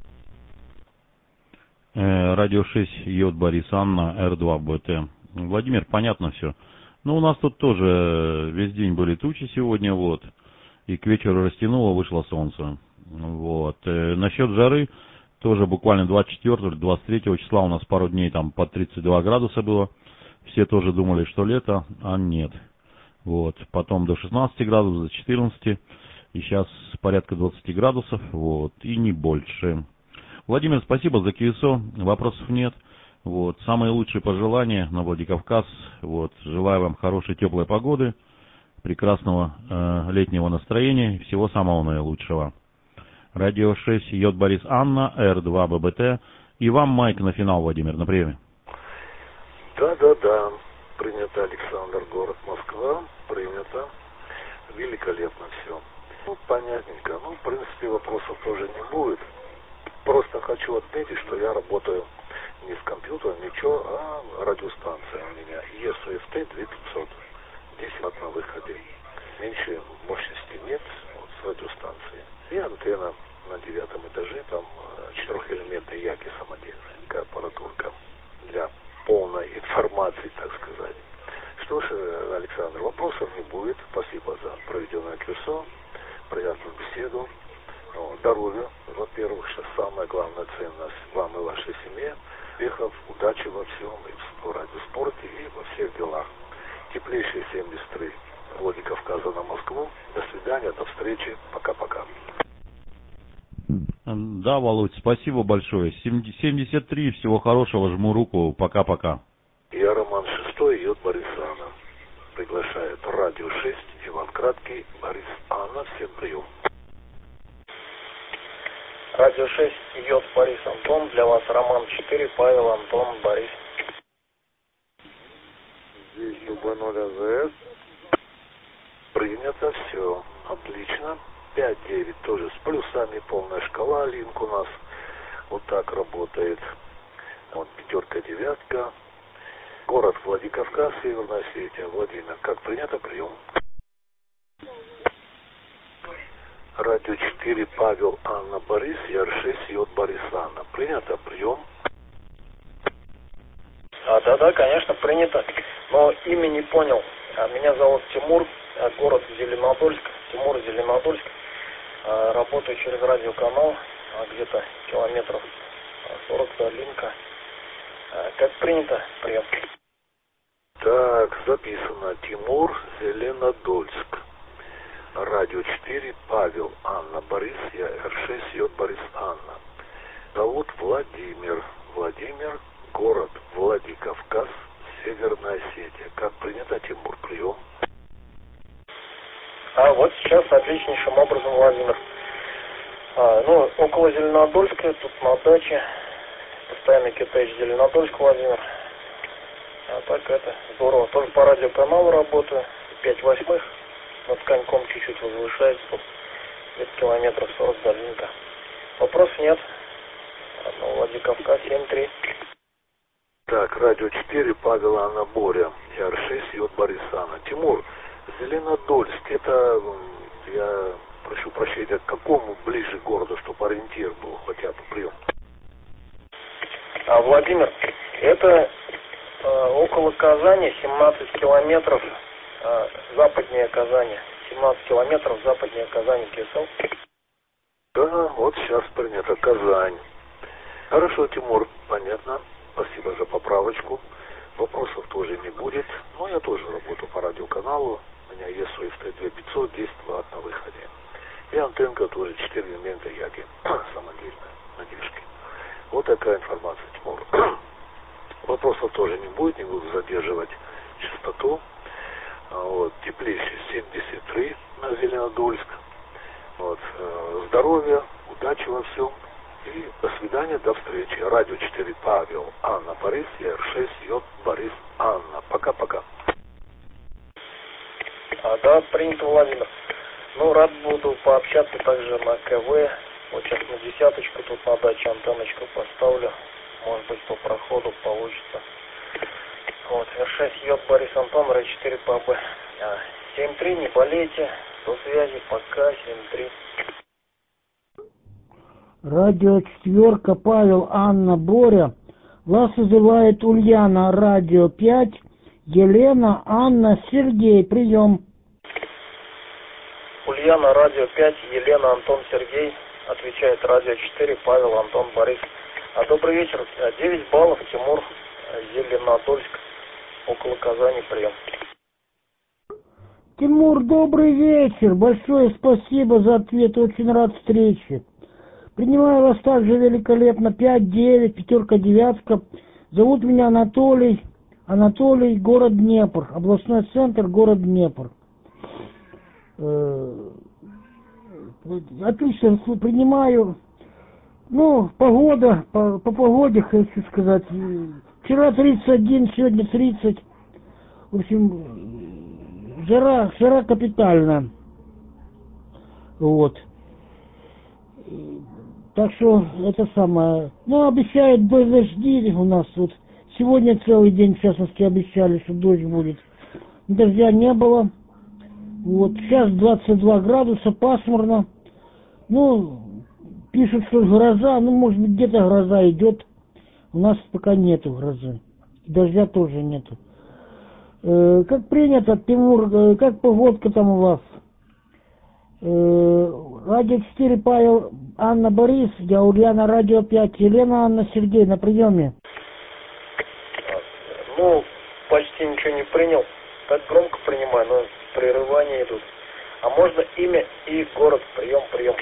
Радио шесть Йод Борис Анна, эр два БТ. Владимир, понятно все. Ну, у нас тут тоже весь день были тучи сегодня, вот. И к вечеру растянуло, вышло солнце. Вот. Насчет жары, тоже буквально двадцать четвёртого - двадцать третьего числа у нас пару дней там по тридцать два градуса было. Все тоже думали, что лето, а нет. Вот. Потом до шестнадцати градусов, до четырнадцати. И сейчас порядка двадцати градусов, вот. И не больше. Владимир, спасибо за КСО. Вопросов нет. Вот. Самые лучшие пожелания на Владикавказ. Вот. Желаю вам хорошей теплой погоды, прекрасного э, летнего настроения и всего самого наилучшего. Радио шесть Йод Борис Анна, эр два ББТ. И вам майк на финал, Владимир, на приеме. Да-да-да. Принято, Александр, город Москва. Принято. Великолепно все. Ну, понятненько. Ну, в принципе, вопросов тоже не будет. Просто хочу отметить, что я работаю не с компьютером, ничего, а радиостанция у меня. и эс эф ти две тысячи пятьсот. десять ватт на выходе. Меньше мощности нет, вот, с радиостанции. И антенна на девятом этаже, там четырехэлементный яки самодельная, такая аппаратурка для полной информации, так сказать. Что ж, Александр, вопросов не будет. Спасибо за проведенное КСО, приятную беседу. Здоровья, во-первых, сейчас самая главная ценность вам и вашей семье. Успехов, удачи во всем, и в радиоспорте, и во всех делах. Теплейшие семьдесят три, Владикавказа на Москву. До свидания, до встречи. Пока-пока. Да, Володь, спасибо большое. семьдесят три, всего хорошего, жму руку. Пока-пока. Я Роман Шестой, Йод Борис Анна. Приглашает Радио шесть, Иван Краткий, Борис Анна. Всем прием. Радио шесть, Йод Борис Антон, для вас Роман четыре, Павел Антон Борис. Здесь ю бэ ноль а зэ эс. Принято, все, отлично. пять девять тоже с плюсами, полная шкала, линк у нас вот так работает. Вот пятерка, девятка. Город Владикавказ, Северная Осетия. Владимир, как принято, прием. Радио четыре, Павел, Анна, Борис, эр шесть, Йод Борис Анна. Принято, прием. А, да-да, конечно, принято. Но имя не понял. А, меня зовут Тимур, а, город Зеленодольск. Тимур, Зеленодольск. А, работаю через радиоканал, а, где-то километров сорок до Линка. А, как принято, прием. Так, записано. Тимур, Зеленодольск. Радио четыре, Павел, Анна, Борис, я эр шесть, Йод Борис Анна. Зовут Владимир. Владимир, город Владикавказ, Северная Осетия. Как принято, Тимур, прием. А вот сейчас отличнейшим образом, Владимир. А, ну, около Зеленодольска, тут на даче. Постоянный китайч Зеленодольск, Владимир. А так это здорово. Тоже по радиоканалу работаю. пять восьмых. Над коньком чуть-чуть возвышается. Тут где-то километров сорок до Линка. Вопросов нет. Ну, Владикавказ семь три. Так, радио четыре, Павел, Анна, Боря, эр шесть, Йод Борис Анна. Тимур, Зеленодольск, это, я прошу прощения, к какому ближе городу, чтобы ориентир был хотя бы прием? А, Владимир, это э, около Казани, семнадцать километров э, западнее Казани. семнадцать километров западнее Казани, КСЛ. Да, вот сейчас принято Казань. Хорошо, Тимур, понятно. спасибо за поправочку. Вопросов тоже не будет. Но я тоже работаю по радиоканалу. У меня есть эф тэ две пятьсот, десять ватт на выходе. И антенка тоже четыре элемента Яги, самодельная, на диске. Вот такая информация, Тимур. Вопросов тоже не будет, не буду задерживать частоту. Вот, теплейший семьдесят три на Зеленодольск. Вот, здоровья, удачи во всем. И до свидания, до встречи. Радио четыре Павел, Анна, Борис, эр шесть J, Борис, Анна. Пока-пока. А, да, принято, Владимир. Ну, рад буду пообщаться также на КВ. Вот сейчас на десяточку тут на даче антенночку поставлю. Может быть, по проходу получится. Вот, эр шесть J, Борис, Антон, Р четыре ПАБ. семь три, не болейте. До связи, пока, семь три. Радио четверка, Павел, Анна, Боря. Вас вызывает Ульяна, радио пять. Елена, Анна, Сергей, прием. Ульяна, радио пять, Елена, Антон, Сергей. Отвечает радио четыре, Павел, Антон, Борис. А добрый вечер. девять баллов, Тимур, Зеленодольск, около Казани, прием. Тимур, добрый вечер. Большое спасибо за ответ. Очень рад встрече. Принимаю вас также великолепно. пять девять, пятерка, девятка. Зовут меня Анатолий. Анатолий, город Днепр. Областной центр, город Днепр. Отлично принимаю. Ну, погода, по, по погоде хочу сказать. Вчера тридцать один, сегодня тридцать. В общем, жара, жара капитальная. Вот. Так что это самое. Ну, обещают дожди у нас вот. Сегодня целый день, в частности, обещали, что дождь будет. Дождя не было. Вот. Сейчас двадцать два градуса, пасмурно. Ну, пишут, что гроза. Ну, может быть, где-то гроза идет. У нас пока нету грозы. Дождя тоже нету. Э, как принято, Тимур, э, как погодка там у вас? Э, радио четыре, Павел, Анна, Борис. Я Ульяна, радио пять. Елена, Анна, Сергей, на приеме. Ну, почти ничего не принял. Так громко принимаю, но прерывания идут. А можно имя и город? Прием, прием.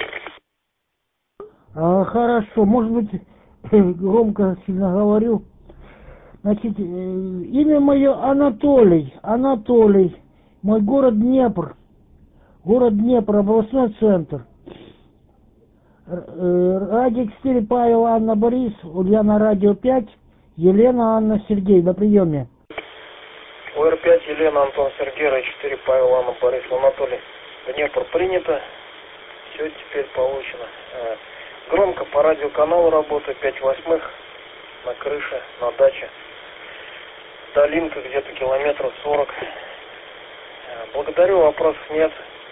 А, хорошо, может быть, громко сильно говорю. Значит, имя мое Анатолий. Анатолий. Мой город Днепр. Город Днепр, областной центр. Радио четыре, Павел, Анна, Борис. Ульяна, радио пять. Елена, Анна, Сергей, на приеме. ОР пять, Елена, Антон, Сергей, Р четыре, Павел, Анна, Борис, Анатолий. Днепр принято. Все теперь получено. Громко по радиоканалу работаю, пять восьмых, на крыше, на даче. Долинка где-то километров сорок. Благодарю, вопросов нет.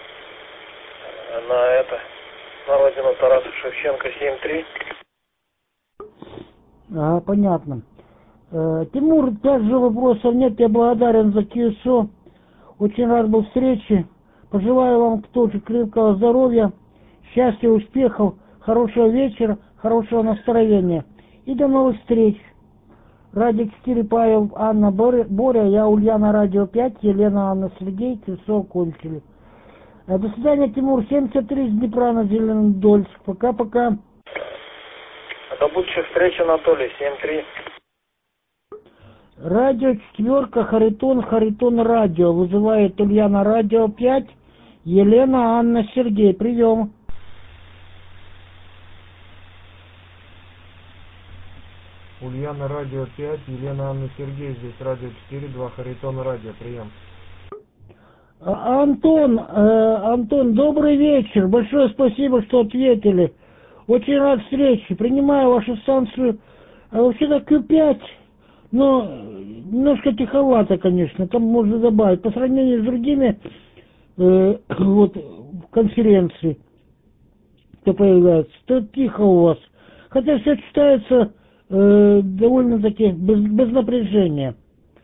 На это, на родину Тараса Шевченко, семь три. А, понятно. Э, Тимур, также вопросов нет, я благодарен за КСО. Очень рад был встрече. Пожелаю вам тоже крепкого здоровья, счастья, успехов, хорошего вечера, хорошего настроения. И до новых встреч. Радио четыре, Павел, Анна, Боря, я Ульяна, радио пять, Елена, Анна, Сергей, КСО кончили. Э, до свидания, Тимур, семьдесят три, с Днепра на Зеленодольск. Пока-пока. До будущих встреч, Анатолий, семь три. Радио четверка, Харитон, Харитон радио. Вызывает Ульяна, радио пять, Елена, Анна, Сергей. Прием. Ульяна, радио пять, Елена, Анна, Сергей. Здесь радио четыре, два, Харитон радио. Прием. А, Антон, э, Антон, добрый вечер. Большое спасибо, что ответили. Очень рад встрече. Принимаю вашу станцию. А вообще-то Q пять, но немножко тиховато, конечно. Там можно добавить. По сравнению с другими э, вот, конференции, кто появляется, то тихо у вас. Хотя все читается э, довольно-таки без, без напряжения.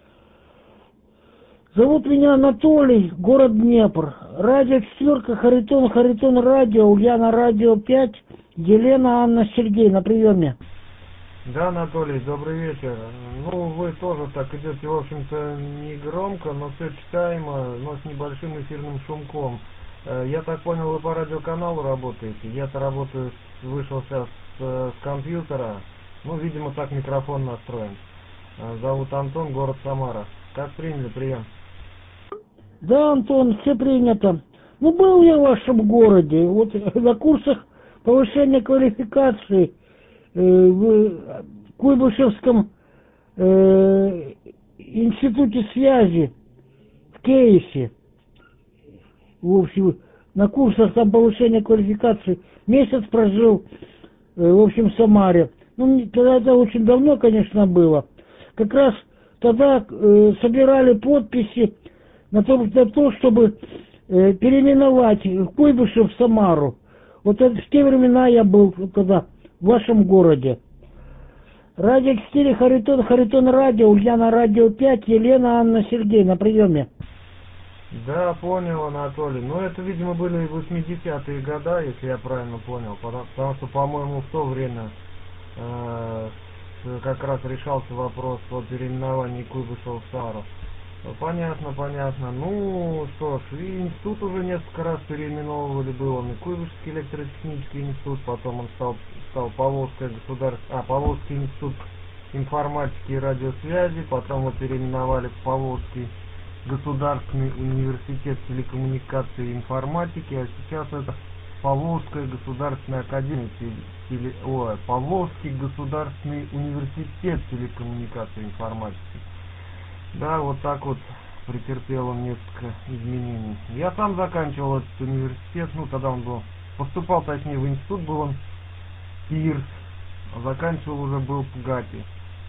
Зовут меня Анатолий, город Днепр. Радио четверка, Харитон, Харитон радио, Ульяна, радио пять, Елена, Анна, Сергей, на приеме. Да, Анатолий, добрый вечер. Ну, вы тоже так идете, в общем-то, не громко, но все читаемо, но с небольшим эфирным шумком. Я так понял, вы по радиоканалу работаете. Я-то работаю, вышел сейчас с, с компьютера. Ну, видимо, так микрофон настроен. Зовут Антон, город Самара. Как приняли прием? Да, Антон, все принято. Ну, был я в вашем городе, вот на курсах повышения квалификации э, в Куйбышевском э, институте связи в Кейсе. В общем, на курсах там повышения квалификации месяц прожил, э, в общем, в Самаре. Ну, не- тогда это очень давно, конечно, было. Как раз тогда э, собирали подписи на то, на то чтобы э, переименовать Куйбышев в Самару. Вот это, в те времена я был тогда в вашем городе. Радио четыре, Харитон, Харитон радио, Ульяна радио пять, Елена Анна Сергей на приеме. Да, понял, Анатолий. Ну, это, видимо, были восьмидесятые года, если я правильно понял. Потому, потому что, по-моему, в то время э, с- как раз решался вопрос о переименовании Куйбышева в Самару. Понятно, понятно. Ну, что ж, и институт уже несколько раз переименовывали. Был он и Куйбышевский электротехнический институт, потом он стал, стал Поволжское государство, а, Поволжский институт информатики и радиосвязи, потом его переименовали в Поволжский государственный университет телекоммуникации и информатики, а сейчас это Поволжская государственная академия, теле, ой, Поволжский государственный университет телекоммуникации и информатики. Да, вот так вот претерпел он несколько изменений. Я сам заканчивал этот университет, ну тогда он был, поступал точнее в институт, был он Пирс, а заканчивал уже был в ГАТе.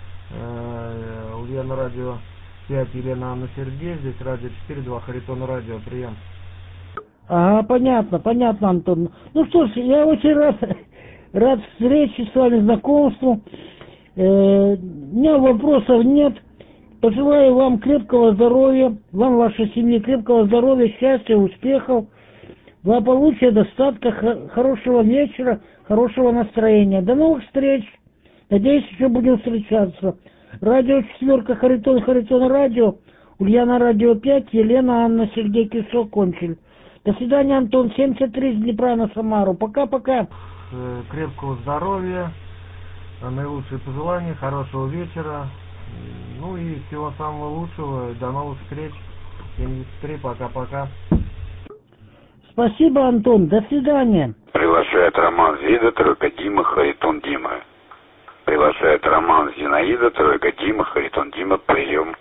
Э, Ульяна радио пять, Елена Анна Сергей, здесь радио четыре, два Харитон радио, прием. Ага, понятно, понятно, Антон. Ну что ж, я очень рад, рад встрече с вами, знакомству. Э, у меня вопросов нет. Пожелаю вам крепкого здоровья, вам, вашей семье крепкого здоровья, счастья, успехов, благополучия, достатка, х- хорошего вечера, хорошего настроения. До новых встреч. Надеюсь, еще будем встречаться. Радио четверка, Харитон, Харитон радио, Ульяна радио пять, Елена Анна Сергей Кишок кончили. До свидания, Антон, семьдесят три с Днепра на Самару. Пока-пока. Э, Крепкого здоровья, э, наилучшие пожелания, хорошего вечера, э, ну и всего самого лучшего. До новых встреч. семьдесят три, пока-пока. Спасибо, Антон. До свидания. Приглашает Роман Зида, тройка Дима, Харитон Дима. Приглашает Роман Зинаида, тройка Дима, Харитон Дима, прием.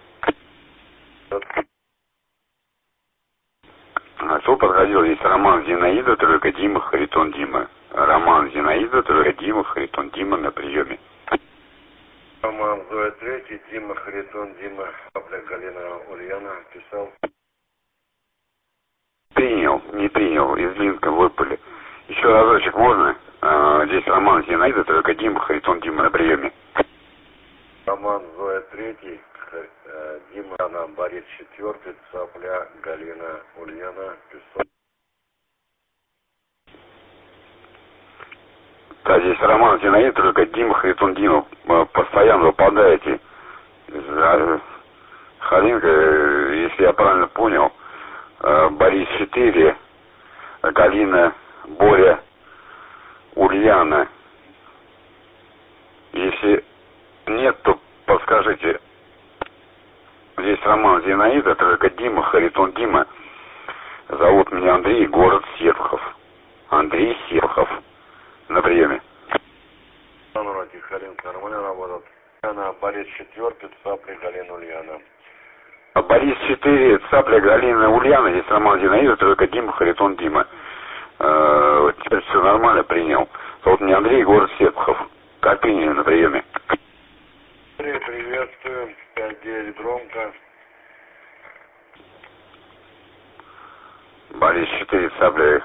А кто подходил? Здесь Роман Зинаида, тройка Дима, Харитон Дима. Роман Зинаида, тройка Дима, Харитон Дима на приеме. Роман Зоя третий, Дима Харитон Дима, Папля Галина Ульяна писал. Принял, не принял, из Минска выпали. Еще разочек можно? А, здесь Роман Зинаида, тройка Дима, Харитон Дима на приеме. Роман Зоя третий, Дима Анна Борис четвертый, Цапля Галина Ульяна писал. Да, здесь Роман Зинаида, тройка Дима, Харитон Дима. Постоянно выпадаете. Халинка, если я правильно понял, Борис четыре, Галина, Боря, Ульяна. Если нет, то подскажите. Здесь Роман Зинаида, тройка Дима, Харитон Дима. Зовут меня Андрей, город Серпухов. Андрей Серпухов. На приеме. Халинка нормально работает. Она Борис четвертый, Цапля Галина Ульяна. Борис четыре, Цапля Галина Ульяна. Здесь Роман Зинаида, тройка Дима, Харитон Дима. Э, теперь все нормально, принял. Вот мне Андрей, город Серпухов. Как приняли на приеме? Приветствую. пять девять громко. Борис четыре, Цапля.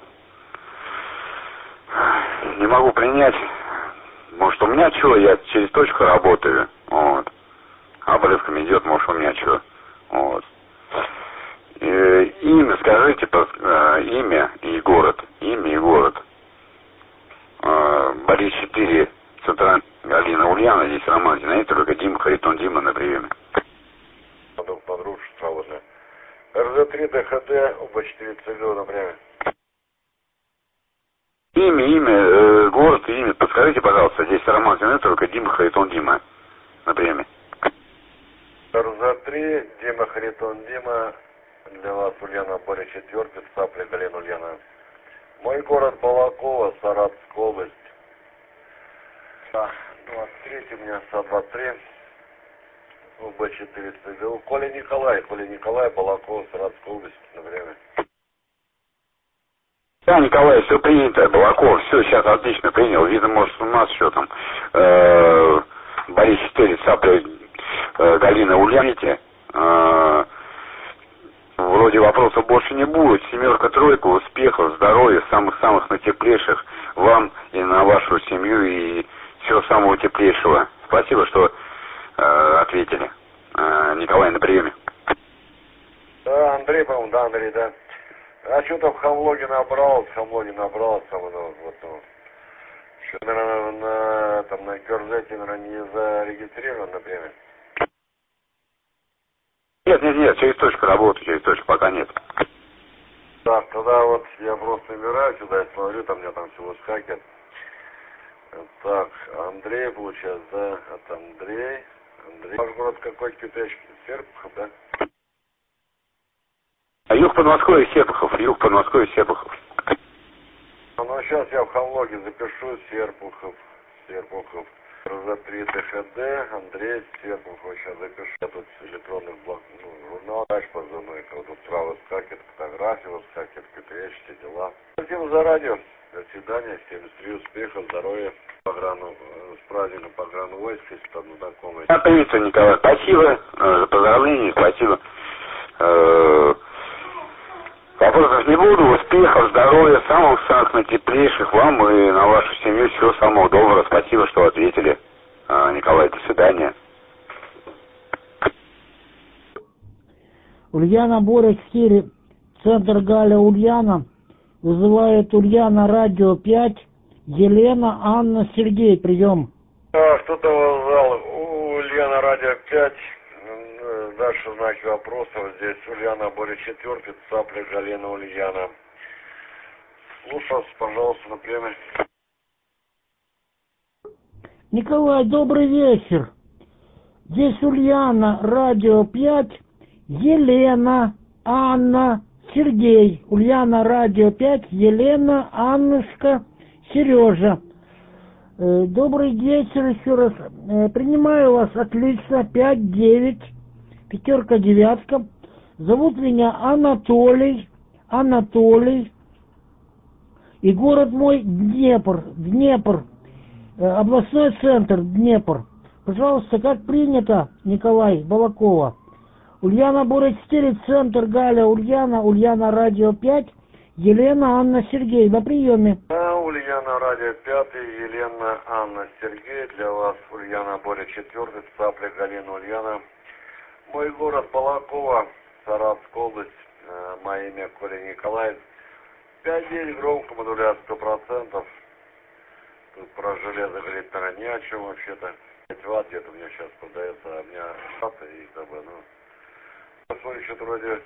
Не могу принять. Может, у меня что? Я через точку работаю. Вот. Обрывками идет, может, у меня что. Вот. И, имя, скажите, э, имя и город. Имя и город. Э, Борис четыре, Центральная Галина Ульяна. ТХД, УБ четыре ЦГУ на время. Имя, имя, э, город и имя. Подскажите, пожалуйста, здесь Роман Зеленый, Дима Харитон Дима на время. РЗ три, Дима Харитон Дима, для вас Ульяна Боря четвертый, Цапля Галина Ульяна. Мой город Балакова, Саратовская область. Да, двадцать три, у меня СА двадцать три, УБ четыре ЦГУ. Коля Николай, Коля Николай, Балакова, Саратовская область на время. Да, Николай, все принято, Балаков, все, сейчас отлично принял. Видно, может, у нас еще там э, Борис четыре, Цапля э, Галина Ульяните. Э, вроде вопросов больше не будет. Семерка, тройка, успехов, здоровья, самых-самых натеплейших вам и на вашу семью, и всего самого теплейшего. Спасибо, что э, ответили. Э, Николай, на приеме. Да, Андрей, по-моему, да, Андрей, да. А что-то в Хамлоге набрал, в Хамлоге набрал, там, ну, вот, ну, что, наверное, на, там, на Керзете, наверное, не зарегистрирован, например. Нет, нет, нет, через точку работаю, через точку пока нет. Так, тогда вот я просто набираю сюда, я смотрю, там у меня там всего скакет. Так, Андрей, получается, да, это Андрей, Андрей. Ваш город какой, Китайский, Серпухов, да? Юг Подмосковья, Серпухов, юг Подмосковья, Серпухов. Ну, сейчас я в Хамлоге запишу Серпухов, Серпухов. РЗ три ТХД, Андрей Серпухов, сейчас запишу. Я тут электронных блок, ну, журнал, дальше позывной, вот тут справа скакет, фотографии, вот скакет, КТС, все дела. Спасибо за радио, до свидания, семьдесят три, успехов, здоровья, пограну, с праздником пограну войск, если там знакомые. Да, приветствую, Николай, спасибо за поздравления, спасибо. Вопросов не буду, успехов, здоровья, самых-самых натеплейших вам и на вашу семью всего самого доброго. Спасибо, что ответили. Николай, до свидания. Ульяна Боря четыре, центр Галя Ульяна, вызывает Ульяна радио пять, Елена, Анна, Сергей, прием. А, кто-то вызвал Ульяна радио пять. Дальше знаки вопросов. Здесь Ульяна Боря четвертый, Цапля Галина Ульяна. Слушаю вас, пожалуйста, на время. Николай, добрый вечер. Здесь Ульяна, радио пять, Елена, Анна, Сергей. Ульяна, радио пять, Елена, Аннушка, Сережа. Э, добрый вечер еще раз. Э, принимаю вас отлично. пять девять. Пятерка, девятка. Зовут меня Анатолий. Анатолий. И город мой Днепр. Днепр. Э, областной центр Днепр. Пожалуйста, как принято, Николай, Балакова. Ульяна Боря четыре, центр Галя Ульяна. Ульяна радио пять. Елена, Анна, Сергей. На приеме. Да, Ульяна радио пять, Елена, Анна, Сергей. Для вас Ульяна Боря четвертый, Цапля Галина Ульяна. Мой город Балакова, Саратовская область, э, мое имя Коля Николаев. пять девять громко, модуляция сто процентов. Тут про железо говорить, наверное, ни о чем вообще-то. пять ватт где-то у меня сейчас продается, а у меня ватты и как бы, ну... Посмотрим, что-то вроде...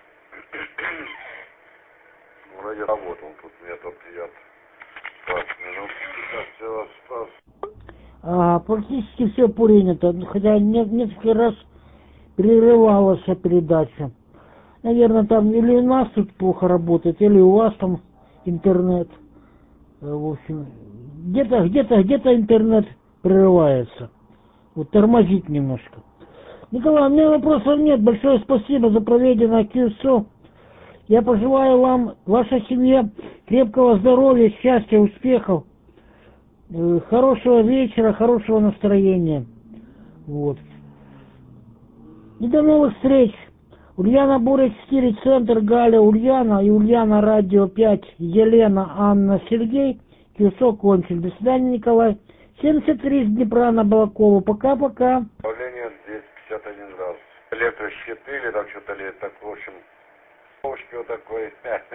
вроде работал, тут у меня только идет двадцать минут. Сейчас все, спас. А, практически все принято, хотя не, несколько раз прерывалась передача. Наверное, там или у нас тут плохо работает, или у вас там интернет. В общем, где-то, где-то, где-то интернет прерывается. Вот тормозит немножко. Николай, у меня вопросов нет. Большое спасибо за проведенное КЮСО. Я пожелаю вам, вашей семье, крепкого здоровья, счастья, успехов, хорошего вечера, хорошего настроения. Вот. И до новых встреч. Ульяна Боря четыре, центр Галя Ульяна и Ульяна радио пять, Елена, Анна, Сергей. КЮСО кончил. До свидания, Николай. семьдесят три с Днепра на Балакову. Пока-пока. Давление здесь пятьдесят один градус. Электрощиты или там что-то ли так, в общем, овощки вот такой.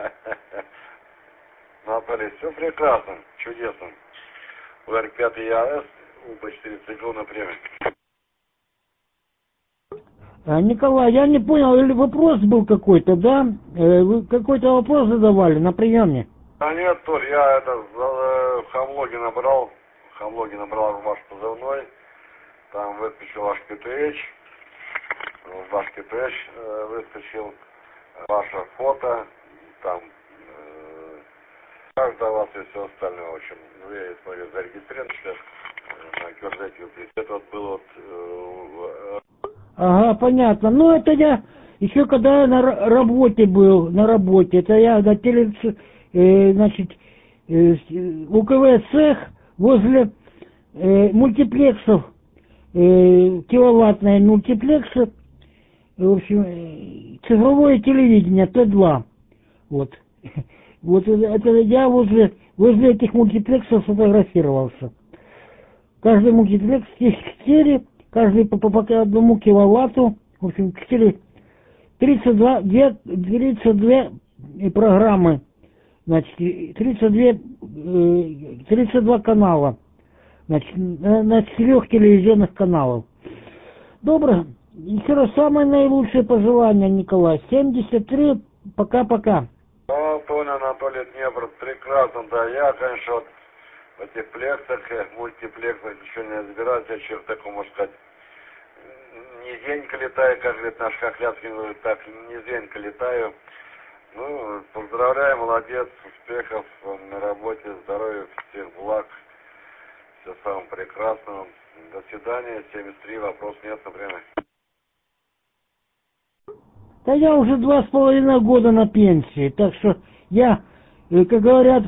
Наталья, все прекрасно, чудесно. УР пять ЯС, УБ четыре ЦГУ на время. А, Николай, я не понял, или вопрос был какой-то, да? Э, Вы какой-то вопрос задавали на приеме? Да нет, Толь, я это в Хамлоге набрал, в Хамлоге набрал ваш позывной, там выскочил ваш КТХ, ваш КТХ э, выскочил, ваше фото, там, э, как до вас и все остальное, в общем, ну, я смотрю, зарегистрирован сейчас э, на Кёрзете, это вот было вот... Э, Ага, понятно. Ну, это я еще когда я на р- работе был, на работе, это я на теле, э, значит, э, у КВ цех возле э, мультиплексов, э, киловаттные мультиплексы, в общем, э, цифровое телевидение Т два. Вот. Вот это я возле, возле этих мультиплексов фотографировался. Каждый мультиплекс четыре, каждый по, по, по одному киловатту, в общем, четыре, тридцать два, тридцать две программы, значит, тридцать два, тридцать два канала, значит, на, на четырех телевизионных каналах. Добро. Еще раз самое наилучшее пожелание, Николай. семьдесят три, пока-пока. Ну, Толя Анатолий Днепр, прекрасно, да, я, конечно, вот в этих плексах, мультиплексах ничего не разбираюсь, я черт такой, можно сказать, низенько летаю, как говорит наш Хохляцкий, говорит, так, низенько летаю. Ну, поздравляю, молодец, успехов на работе, здоровья, всех благ, всего самого прекрасного. До свидания, семьдесят три, вопрос нет, например. Да я уже два с половиной года на пенсии, так что я, как говорят,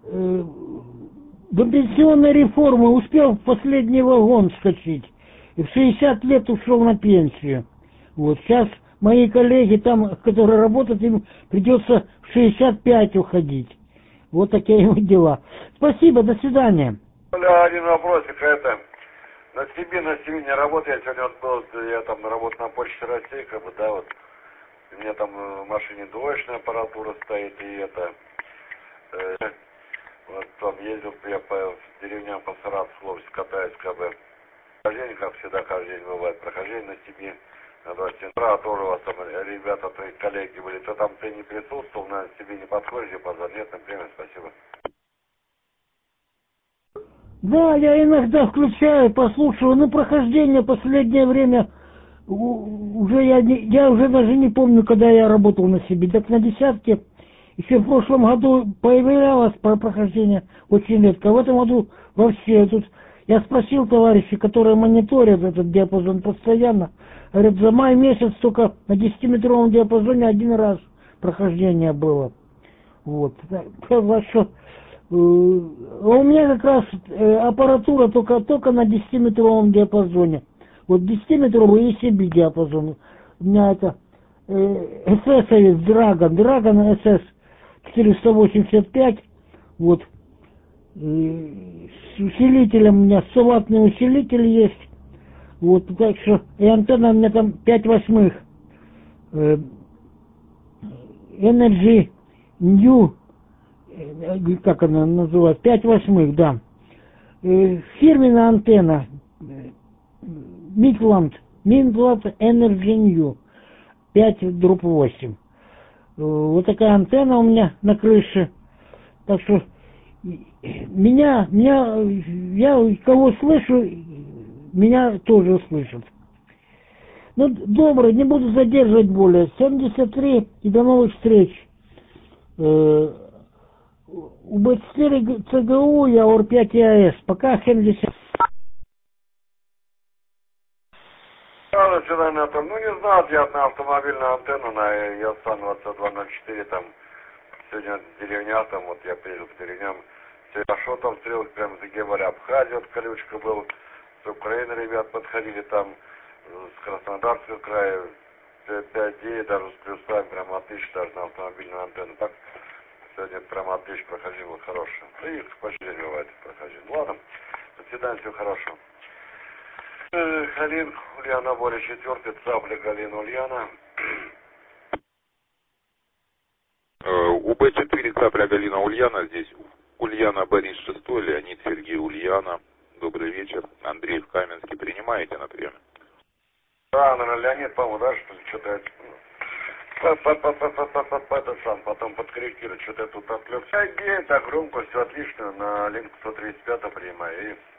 до пенсионной реформы успел в последний вагон вскочить. И в шестьдесят лет ушел на пенсию. Вот сейчас мои коллеги там, которые работают, им придется в шестьдесят пять уходить. Вот такие вот дела. Спасибо, до свидания. Оля, один вопросик, это, на себе, на себе не работаю, я сегодня вот был, я там работаю на Почте России, как бы, да, вот, у меня там в машине двоечная аппаратура стоит, и это, э, вот там ездил я по деревням, по Саратову, Ловск, катаюсь, как бы, прохождение, как всегда, каждый день бывает, прохождение на себе, на двадцать утра, тоже у вас там ребята, твои коллеги были, то там ты не присутствовал, на себе не подходишь, позор, нет, например, спасибо. Да, я иногда включаю, послушаю, ну прохождение последнее время, уже я, не, я уже даже не помню, когда я работал на себе, так на десятке, еще в прошлом году появлялось прохождение очень редко, в этом году вообще, тут я спросил товарищей, которые мониторят этот диапазон постоянно, говорят, за май месяц только на десятиметровом диапазоне один раз прохождение было, вот, так что... А у меня как раз аппаратура только, только на десятиметровом диапазоне. Вот десятиметровый и си би диапазон. У меня это эс эс Dragon, Dragon эс эс четыреста восемьдесят пять. Вот. И с усилителем у меня сто-ваттный усилитель есть. Вот, так что и антенна у меня там пять восьмых. Energy New. Как она называется, пять восьмых, да. Фирменная антенна Midland, Midland Energy New пять дробь восемь. Вот такая антенна у меня на крыше. Так что меня, меня, я кого слышу, меня тоже слышат. Ну, добро, не буду задерживать более. семьдесят три и до новых встреч. У бэ четыре цэ гэ у я ор пять и а эс. Пока семьдесят. Да, до свидания, там, ну не знаю, я на автомобильную антенну на Ясан двадцать два ноль четыре, там, сегодня деревня, там, вот я приехал к деревням, все хорошо там стрелок, прям загибали Абхазия, вот колючка был, с Украины ребят подходили там, с Краснодарского края, пять девять, даже с плюсами, прям отлично, даже на автомобильную антенну, так. Сегодня прямо отлично проходило, хорошее. Да и почти не бывает проходило. Ладно, до свидания, всего хорошего. Э, Галин, Ульяна, Боря, четвертый, Цапля, Галина, Ульяна. У бэ четыре, Цапля, Галина, Ульяна, здесь Ульяна, Борис, шестой, Леонид, Сергей, Ульяна. Добрый вечер. Андрей в Каменске. Принимаете на приеме? Да, наверное, Леонид, по-моему, да, что ли, что-то я... По, по, по, по, по, по, по, по, это сам, потом подкорректировать, что-то я тут отвлекся. Где так громкость отличную на линк сто тридцать пять принимаю. И